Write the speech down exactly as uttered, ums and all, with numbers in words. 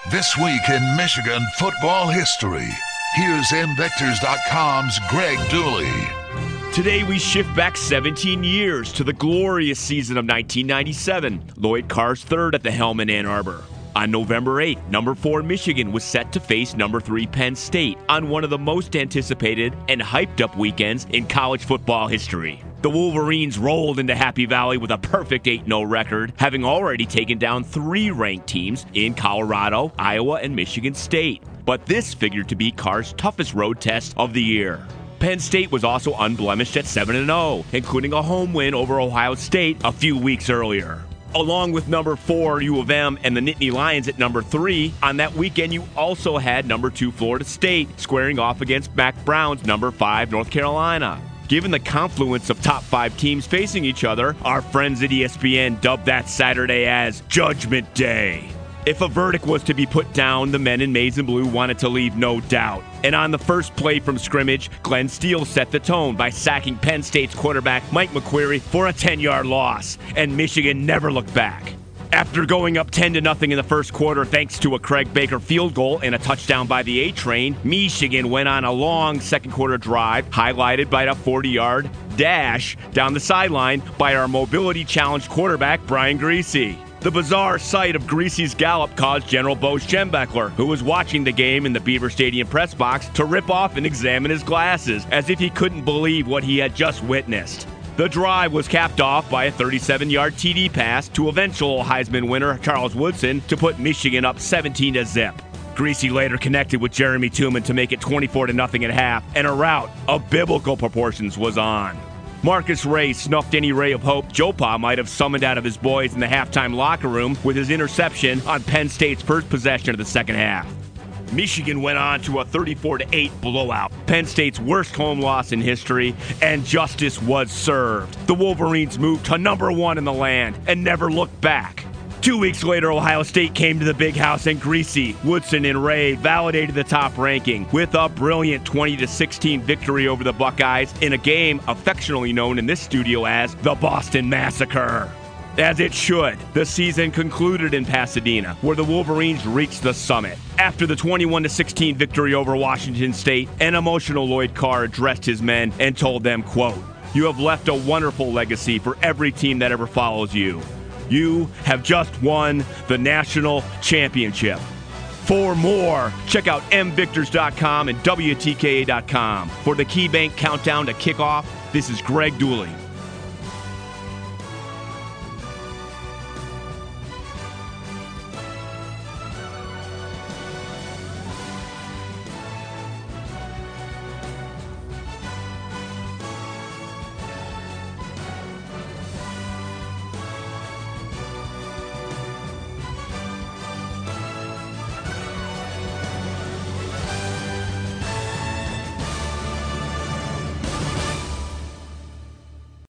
This week in Michigan football history. Here's M Vectors dot com's Greg Dooley. Today we shift back seventeen years to the glorious season of nineteen ninety-seven. Lloyd Carr's third at the helm in Ann Arbor. On November eighth, number four Michigan was set to face number three Penn State on one of the most anticipated and hyped up weekends in college football history. The Wolverines rolled into Happy Valley with a perfect eight and oh record, having already taken down three ranked teams in Colorado, Iowa, and Michigan State. But this figured to be Carr's toughest road test of the year. Penn State was also unblemished at seven and oh, including a home win over Ohio State a few weeks earlier. Along with number four U of M and the Nittany Lions at number three, on that weekend you also had number two Florida State squaring off against Mack Brown's number five North Carolina. Given the confluence of top five teams facing each other, our friends at E S P N dubbed that Saturday as Judgment Day. If a verdict was to be put down, the men in maize and blue wanted to leave no doubt. And on the first play from scrimmage, Glenn Steele set the tone by sacking Penn State's quarterback Mike McQueary for a ten-yard loss, and Michigan never looked back. After going up ten to nothing in the first quarter thanks to a Craig Baker field goal and a touchdown by the A-Train, Michigan went on a long second quarter drive, highlighted by a forty-yard dash down the sideline by our mobility-challenged quarterback Brian Griese. The bizarre sight of Griese's gallop caused General Bo Schembechler, who was watching the game in the Beaver Stadium press box, to rip off and examine his glasses, as if he couldn't believe what he had just witnessed. The drive was capped off by a thirty-seven-yard T D pass to eventual Heisman winner Charles Woodson to put Michigan up seventeen to zip. Griese later connected with Jeremy Tooman to make it twenty-four to nothing at half, and a rout of biblical proportions was on. Marcus Ray snuffed any ray of hope Joe Pa might have summoned out of his boys in the halftime locker room with his interception on Penn State's first possession of the second half. Michigan went on to a thirty-four to eight blowout, Penn State's worst home loss in history, and justice was served. The Wolverines moved to number one in the land and never looked back. Two weeks later, Ohio State came to the Big House, and Griese, Woodson, and Ray validated the top ranking with a brilliant twenty to sixteen victory over the Buckeyes in a game affectionately known in this studio as the Boston Massacre. As it should, the season concluded in Pasadena, where the Wolverines reached the summit. After the twenty-one to sixteen victory over Washington State, an emotional Lloyd Carr addressed his men and told them, quote, "You have left a wonderful legacy for every team that ever follows you. You have just won the national championship." For more, check out M Vectors dot com and W T K A dot com. For the KeyBank Countdown to Kickoff, this is Greg Dooley.